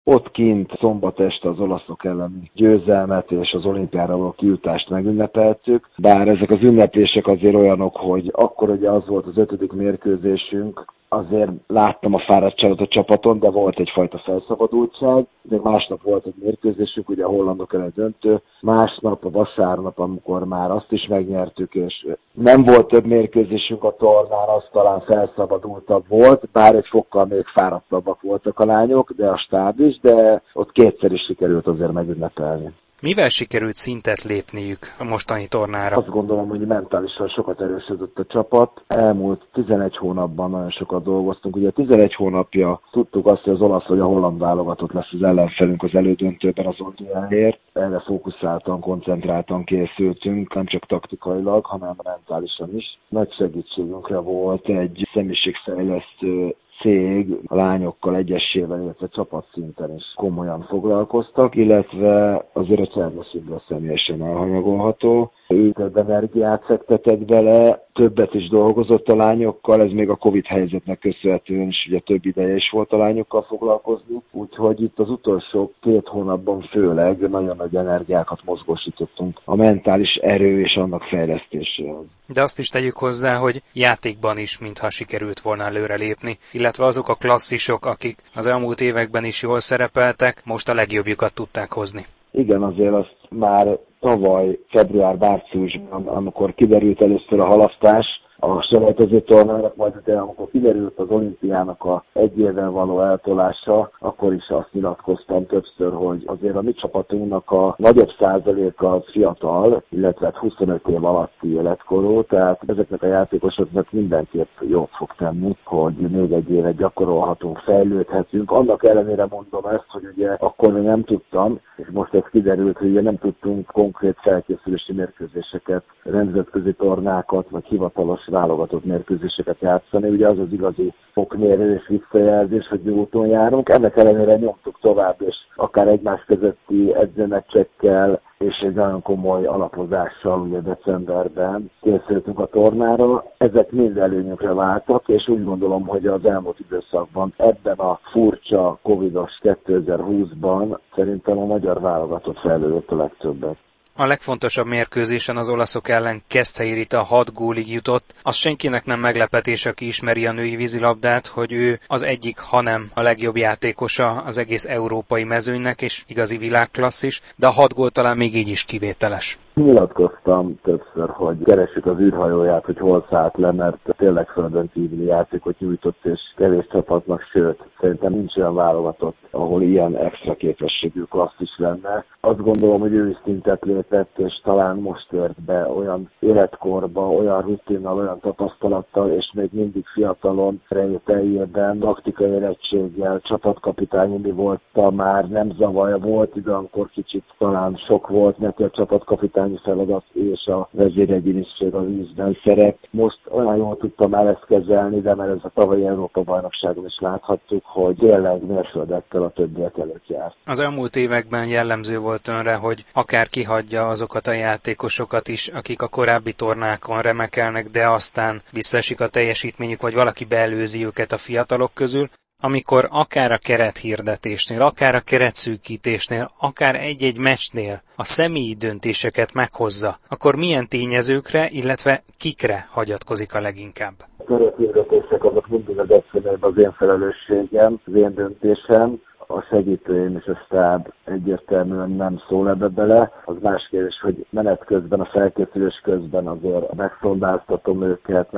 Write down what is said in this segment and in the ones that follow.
Ott kint szombat este az olaszok elleni győzelmet és az olimpiára való kijutást megünnepeltük, bár ezek az ünneplések azért olyanok, hogy akkor ugye az volt az 5. mérkőzésünk, azért láttam a fáradtságot a csapaton, de volt egyfajta felszabadultság. De másnap volt egy mérkőzésünk, ugye a hollandok ellen döntő, másnap, a vasárnap, amikor már azt is megnyertük, és nem volt több mérkőzésünk a tornán, az talán felszabadultabb volt, bár egy fokkal még fáradtabbak voltak a lányok, de a stáb is, de ott kétszer is sikerült azért megünnepelni. Mivel sikerült szintet lépniük a mostani tornára? Azt gondolom, hogy mentálisan sokat erősödött a csapat. Elmúlt 11 hónapban nagyon sokat dolgoztunk. Ugye 11 hónapja tudtuk azt, hogy az olasz vagy a holland válogatott lesz az ellenfelünk az elődöntőben az olimpiáért. Erre fókuszáltan, koncentráltan készültünk, nem csak taktikailag, hanem mentálisan is. Nagy segítségünkre volt egy személyiségfejlesztő cég, a lányokkal egyesével, illetve csapatszinten is komolyan foglalkoztak, illetve azért a Csernos Imre személyesen elhanyagolható. Ő több energiát fektetett bele, többet is dolgozott a lányokkal, ez még a Covid helyzetnek köszönhetően is ugye több ideje is volt a lányokkal foglalkozni, úgyhogy itt az utolsó 2 hónapban főleg nagyon nagy energiákat mozgósítottunk a mentális erő és annak fejlesztéséhez. De azt is tegyük hozzá, hogy játékban is mintha sikerült volna előrelépni, illetve azok a klasszisok, akik az elmúlt években is jól szerepeltek, most a legjobbjukat tudták hozni. Igen, azért azt már tavaly február-márciusban, amikor kiderült először a halasztás a selejtező tornának, majd utána, amikor kiderült az olimpiának a egy évvel való eltolása, akkor is azt nyilatkoztam többször, hogy azért a mi csapatunknak a nagyobb százaléka az fiatal, illetve 25 év alatti életkorú, tehát ezeknek a játékosoknak mindenképp jót fog tenni, hogy még egy évet gyakorolhatunk, fejlődhetünk. Annak ellenére mondom ezt, hogy ugye akkor még nem tudtam, és most ez kiderült, hogy ugye nem tudtunk konkrét felkészülési mérkőzéseket, nemzetközi tornákat, vagy hivatalos válogatott mérkőzéseket játszani. Ugye az az igazi fokmérő és visszajelzés, hogy jó úton járunk. Ennek ellenére nyomtuk tovább, és akár egymás közötti edzőmeccsekkel és egy nagyon komoly alapozással ugye decemberben készültünk a tornára. Ezek mind előnyünkre váltak, és úgy gondolom, hogy az elmúlt időszakban ebben a furcsa covidos 2020-ban szerintem a magyar válogatott fejlődött a legtöbbet. A legfontosabb mérkőzésen az olaszok ellen Keszthelyi Rita 6 gólig jutott. Az senkinek nem meglepetés, aki ismeri a női vízilabdát, hogy ő az egyik, hanem a legjobb játékosa az egész európai mezőnynek, és igazi világklasszis, de a 6 gól talán még így is kivételes. Nyilatkoztam többször, hogy keressük az űrhajóját, hogy hol szállt le, mert tényleg földön kívüli játékot nyújtott, és kevés csapatnak, sőt, szerintem nincs olyan válogatott, ahol ilyen extra képességű klasszis lenne. Azt gondolom, hogy ő is szintet lépett, és talán most ért be olyan életkorba, olyan rutinnal, olyan tapasztalattal, és még mindig fiatalon, teljében, taktikai érettséggel, csapatkapitányi mi volt, már nem zavaja volt, időnkor kicsit talán sok volt neki a csapatkapitányi feladat és a vezéregyéniség a vízben szerep. Most olyan jól tudtam már ezt kezelni, de mert ez a tavalyi Európa-bajnokságon is láthattuk, hogy tényleg mérföldekkel a többiek előtt járt. Az elmúlt években jellemző volt önre, hogy akár kihagyja azokat a játékosokat is, akik a korábbi tornákon remekelnek, de aztán visszaesik a teljesítményük, vagy valaki beelőzi őket a fiatalok közül, amikor akár a kerethirdetésnél, akár a keretszűkítésnél, akár egy-egy meccsnél a személyi döntéseket meghozza, akkor milyen tényezőkre, illetve kikre hagyatkozik a leginkább? A kerethirdetések azok mindig az egyszerűen az én felelősségem, az én döntésem. A segítőim és a stáb egyértelműen nem szól ebbe bele. Az más kérdés, hogy menet közben, a felkészülés közben azért megszondáztatom őket,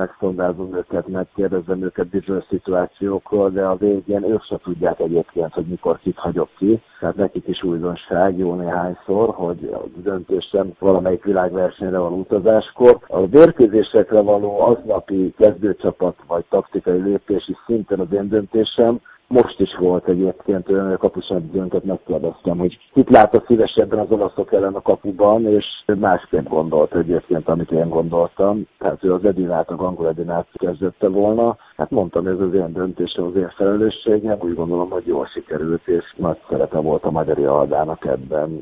megkérdezem őket bizonyos szituációkról, de a végén ők se tudják egyébként, hogy mikor kit hagyok ki. Tehát nekik is újdonság jó néhányszor, hogy a döntésem valamelyik világversenyre való utazáskor. A mérkőzésekre való aznapi kezdőcsapat vagy taktikai lépés is szintén az én döntésem. Most is volt egyébként olyan, hogy a kapusedzőnket megkérdeztem, hogy kit lát a szívesebben az olaszok ellen a kapuban, és másképp gondolt egyébként, amit én gondoltam. Tehát ő az Edinát, a Gangol Edinát kezdette volna. Hát mondtam, ez az én döntésem, az én felelősségem. Úgy gondolom, hogy jól sikerült, és nagy szerepe volt a Magyari Aldának ebben.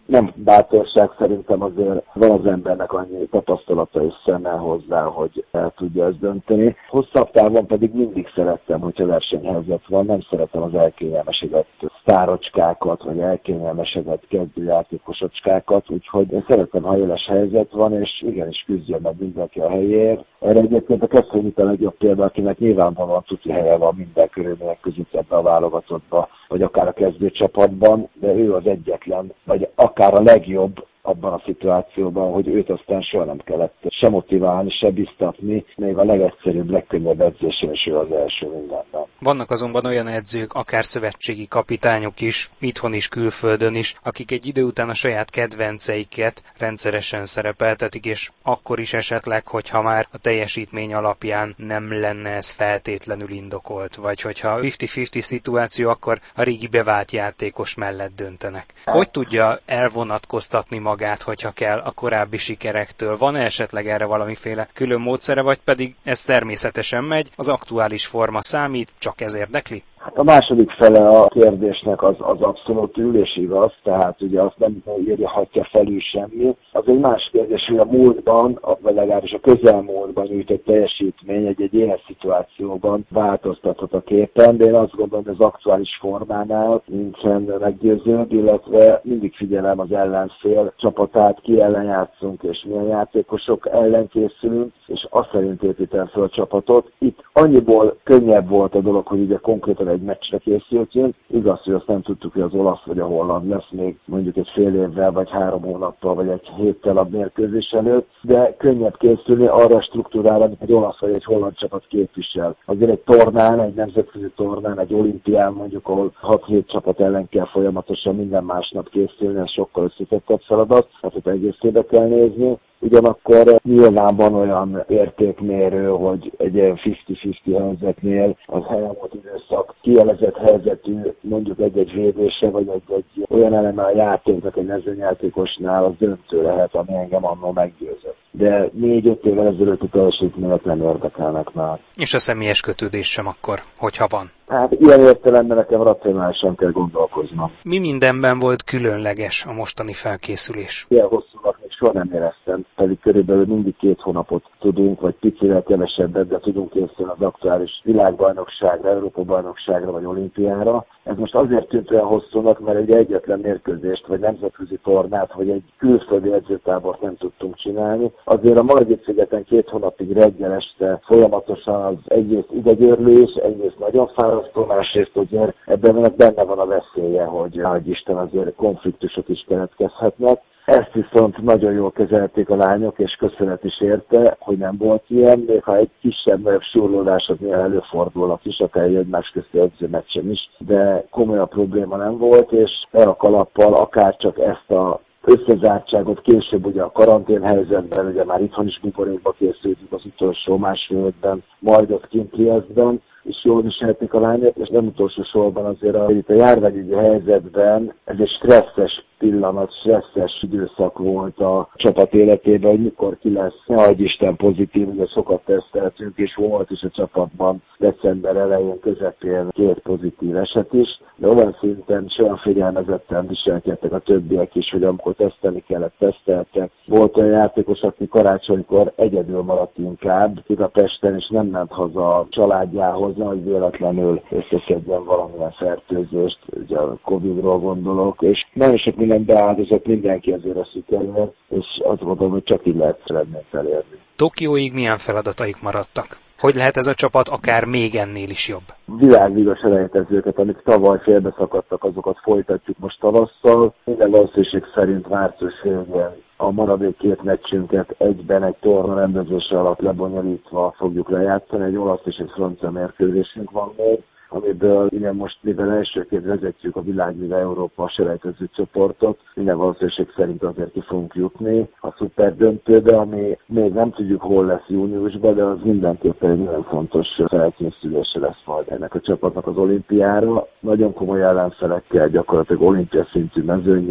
nem bátorság, szerintem azért van az embernek annyi tapasztalata és szeme hozzá, hogy el tudja ezt dönteni. Hosszabb távon pedig mindig szerettem, hogyha versenyhelyzet van, nem szeretem az elkényelmesedett sztárocskákat, vagy elkényelmesedett kezdőjátékosocskákat, úgyhogy én szeretem, ha éles helyzet van, és igenis küzdjön meg mindenki a helyéért. Erre egyébként a Keszthelyit a legjobb példa, akinek nyilvánvalóan tuti helye van minden körülmények között ebbe a válogatottba, vagy akár a kezdőcsapatban, de ő az egyetlen, vagy akár a legjobb abban a szituációban, hogy őt aztán soha nem kellett se motiválni, se biztatni, még a legegyszerűbb, legkönnyebb edzésen is ő az első mindenben. Vannak azonban olyan edzők, akár szövetségi kapitányok is, itthon is, külföldön is, akik egy idő után a saját kedvenceiket rendszeresen szerepeltetik, és akkor is esetleg, hogyha már a teljesítmény alapján nem lenne ez feltétlenül indokolt, vagy hogyha 50-50 szituáció, akkor a régi bevált játékos mellett döntenek. Hogy tudja elvonatkoztatni magát, hogyha kell a korábbi sikerektől? Van-e esetleg erre valamiféle külön módszere, vagy pedig ez természetesen megy, az aktuális forma számít, csak ez érdekli? Hát a második fele a kérdésnek az abszolút ülés igaz, tehát ugye azt nem írhatja felül semmi. Az egy más kérdés, hogy a múltban, vagy legalábbis a közelmúltban nyújtott teljesítmény egy éles szituációban változtathat a képen, de én azt gondolom, hogy az aktuális formánál nincsen meggyőzőbb, illetve mindig figyelem az ellenfél csapatát, ki ellen játszunk és milyen játékosok ellen készülünk, és azt szerint építem fel a csapatot. Itt annyiból könnyebb volt a dolog, hogy ugye konkrétan egy meccsre készültünk. Igaz, hogy azt nem tudtuk, hogy az olasz vagy a holland lesz még mondjuk egy fél évvel, vagy 3 hónappal, vagy egy héttel a mérkőzés előtt, de könnyebb készülni arra a struktúrára, amit egy olasz vagy egy holland csapat képvisel. Azért egy tornán, egy nemzetközi tornán, egy olimpián mondjuk, ahol 6-7 csapat ellen kell folyamatosan minden másnap készülni, ez sokkal összetettebb feladat, tehát egészébe kell nézni. Ugyanakkor nyilván van olyan értékmérő, hogy egy ilyen 50-50 helyzetnél az elmúlt időszak kielezett helyzetű, mondjuk egy védése, vagy egy olyan eleme a játéknak egy mezőnyjátékosnál az döntő lehet, ami engem annól meggyőzött. De 4-5 évvel ezelőtti teljesítmények nem érdekelnek már. És a személyes kötődés sem akkor, hogyha van? Hát ilyen értelemben nekem racionálisan kell gondolkoznom. Mi mindenben volt különleges a mostani felkészülés? Ilyen hosszúnak még soha nem éreztem, pedig körülbelül mindig 2 hónapot tudunk, vagy picivel kevesebbet, de tudunk készülni az aktuális világbajnokságra, Európa-bajnokságra vagy olimpiára. Ez most azért tűnt olyan hosszúnak, mert egy egyetlen mérkőzést, vagy nemzetközi tornát, vagy egy külföldi edzőtábort nem tudtunk csinálni. Azért a Margit-szigeten 2 hónapig reggel este folyamatosan az egyrészt idegörlés, egyrészt nagyon fárasztó, másrészt ugye ebben benne van a veszélye, hogy Isten azért konfliktusok is keletkezhetnek. Ezt viszont nagyon jól kezelték a lányok, és köszönet is érte, hogy nem volt ilyen, még ha egy kisebb surlódás az néha előfordulnak is, akár egy egymás közti edzőmeccsen is, de komolyabb probléma nem volt, és el a kalappal akár csak ezt a összezártságot később ugye a karantén helyzetben, ugye már itthon is buborékba készültünk az utolsó másfél évben, majd ott kint Triesztben, és jól viselték a lányok, és nem utolsó sorban azért itt a járványügyi helyzetben ez egy stresszes pillanat, stresszes időszak volt a csapat életében, hogy mikor ki lesz, ne adj Isten pozitív, ugye sokat teszteltünk, és volt is a csapatban december elején, közepén 2 pozitív eset is, de olyan szinten, és olyan fegyelmezetten viselkedtek a többiek is, hogy amikor tesztelni kellett, teszteltek. Volt olyan játékos, aki karácsonykor egyedül maradt inkább Budapesten, és nem ment haza a családjához, hogy véletlenül összeszedjen valamilyen fertőzést, ugye a Covid-ról gondolok, és nagyon sok minden beáldozott mindenki ezért a sikerül, és azt mondom, hogy csak így lehet eredményt elérni. Tokióig milyen feladataik maradtak? Hogy lehet ez a csapat akár még ennél is jobb? Világvígas elejtezőket, amik tavaly félbeszakadtak, azokat folytatjuk most tavasszal. Minden valószínűség szerint március végén a maradék 2 meccsünket egyben egy torna rendezése alatt lebonyolítva fogjuk lejátszani. Egy olasz és egy francia mérkőzésünk van még, amiből igen most, mivel elsőként vezetjük a Világliga Európa selejtező csoportot, minden valószínűség szerint azért ki fogunk jutni a szuper döntőbe, ami még nem tudjuk hol lesz júniusban, de az mindenképpen egy nagyon fontos felkészülése lesz majd ennek a csapatnak az olimpiára. Nagyon komoly ellenfelekkel, gyakorlatilag olimpia szintű mezőnnyel,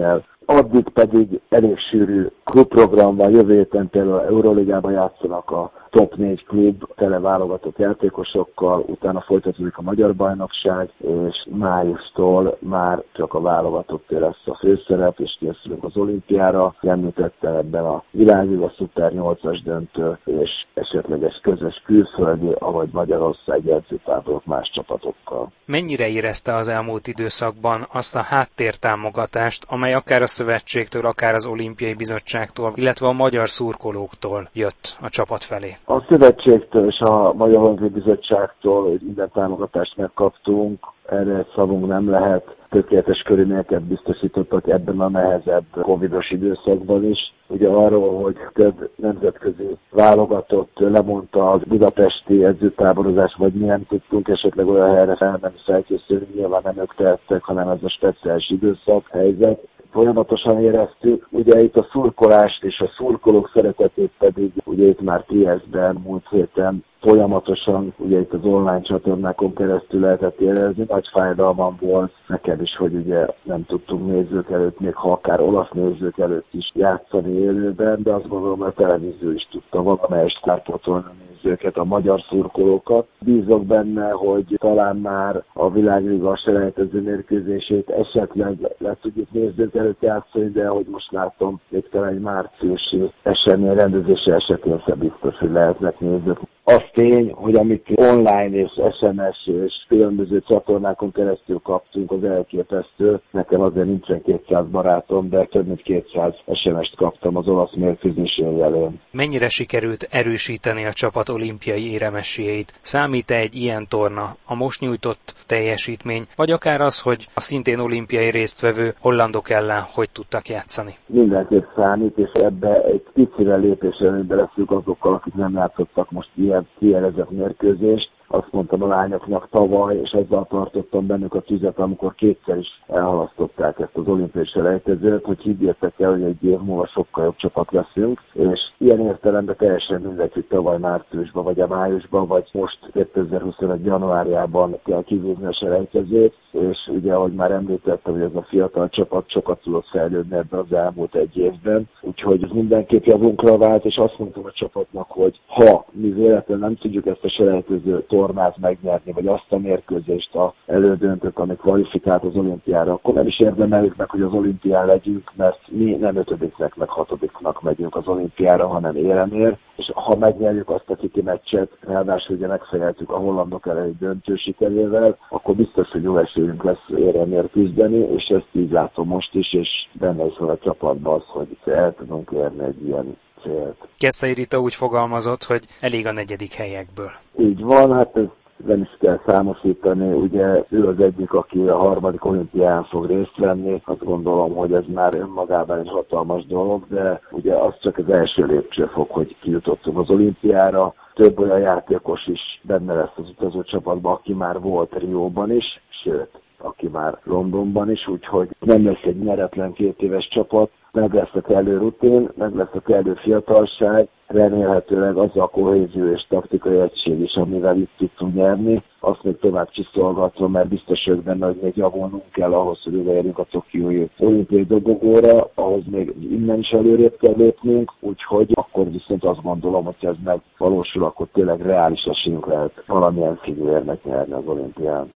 Addig pedig elég sűrű klubprogram van, jövő héten például Euróligában játszanak a top 4 klub tele válogatott játékosokkal, utána folytatódik a magyar bajnokság, és májustól már csak a válogatott lesz a főszerep, és készülünk az olimpiára. Említettem ebben a világliga szuper 8-as döntő, és esetleges közös külföldi, avagy Magyarország edzőtáborok más csapatokkal. Mennyire érezte az elmúlt időszakban azt a háttértámogatást, amely akár a szövetségtől, akár az olimpiai bizottságtól, illetve a magyar szurkolóktól jött a csapat felé? A szövetségtől és a Magyar Olimpiai Bizottságtól minden támogatást megkaptunk, erre egy szavunk nem lehet. Tökéletes körülményeket biztosítottak ebben a nehezebb covidos időszakban is. Ugye arról, hogy több nemzetközi válogatott lemondta a budapesti edzőtáborozás, vagy mi nem tudtunk esetleg olyan helyre felmenni, felkészülni, nyilván nem ők tehettek, hanem ez a speciális időszak helyzet. Folyamatosan éreztük, ugye itt a szurkolást és a szurkolók szeretetét pedig ugye itt már Triestben múlt héten folyamatosan, ugye itt az online csatornákon keresztül lehetett érezni, nagy fájdalmam volt nekem is, hogy ugye nem tudtunk nézők előtt, még ha akár olasz nézők előtt is játszani élőben, de azt gondolom, hogy a televízió is tudta valamelyest kárpótolni a nézőket, a magyar szurkolókat. Bízok benne, hogy talán már a világliga selejtező mérkőzését esetleg le tudjuk nézők előtt játszani, de ahogy most látom, még talán egy márciusi esemény rendezése esetén sem biztos, hogy lehetnek nézők. Az tény, hogy amit online és SMS és különböző csatornákon keresztül kaptunk, az elképesztő. Nekem azért nincsen 200 barátom, de több mint 200 SMS-t kaptam az olasz mérkőzésén jelén. Mennyire sikerült erősíteni a csapat olimpiai éremesélyeit? Számít-e egy ilyen torna, a most nyújtott teljesítmény, vagy akár az, hogy a szintén olimpiai résztvevő hollandok ellen hogy tudtak játszani? Mindenképp számít, és ebbe egy picire lépés előnybe leszünk azokkal, akik nem játszottak most ilyen kielezett mérkőzést. Azt mondtam a lányoknak tavaly, és ezzel tartottam bennük a tüzet, amikor kétszer is elhalasztották ezt az olimpiai selejtezőt, hogy higgyétek el, hogy egy év múlva sokkal jobb csapat leszünk, és ilyen értelemben teljesen mindegy, hogy tavaly márciusban, vagy a májusban, vagy most 2021 januárjában kell kivívni a selejtezőt, és ugye, ahogy már említettem, hogy ez a fiatal csapat sokat tudott fejlődni ebben az elmúlt egy évben, úgyhogy ez mindenképp javunkra vált, és azt mondtam a csapatnak, hogy ha mi véletlenül nem tudjuk ezt a selejtező tornát megnyerni, vagy azt a mérkőzést, a elődöntőt, ami kvalifikált az olimpiára, akkor nem is érdemeljük meg, hogy az olimpián legyünk, mert mi nem 5-nek, meg 6-nak megyünk az olimpiára, hanem éremért, és ha megnyerjük azt a kiki meccset, ráadásul ugye megfejeltük a hollandok elleni döntő sikerével, akkor biztos, hogy jó esélyünk lesz éremért küzdeni, és ezt így látom most is, és benne is van a csapatban az, hogy el tudunk érni egy ilyen célt. Keszthely Rita úgy fogalmazott, hogy elég a 4. helyekből. Így van, hát ez nem is kell számosítani, ugye ő az egyik, aki a 3. olimpián fog részt venni, azt gondolom, hogy ez már önmagában egy hatalmas dolog, de ugye az csak az első lépcsőfok, hogy kijutottunk az olimpiára. Több olyan játékos is benne lesz az utazócsapatban, aki már volt Rióban is, sőt, aki már Londonban is, úgyhogy nem lesz egy nyeretlen 2 éves csapat, meg lesz a kellő rutin, meg lesz a kellő fiatalság, remélhetőleg az a kohézió és taktikai egység is, amivel itt tudtunk nyerni, azt még tovább csiszolgatva, mert biztos vagyok benne, hogy még javulnunk kell ahhoz, hogy odaérjünk a tokiói olimpiai dobogóra, ahhoz még innen is előrébb kell lépnünk, úgyhogy akkor viszont azt gondolom, hogy ez megvalósul, akkor tényleg reális esélyünk lehet valamilyen figurérnek nyerni az olimpián.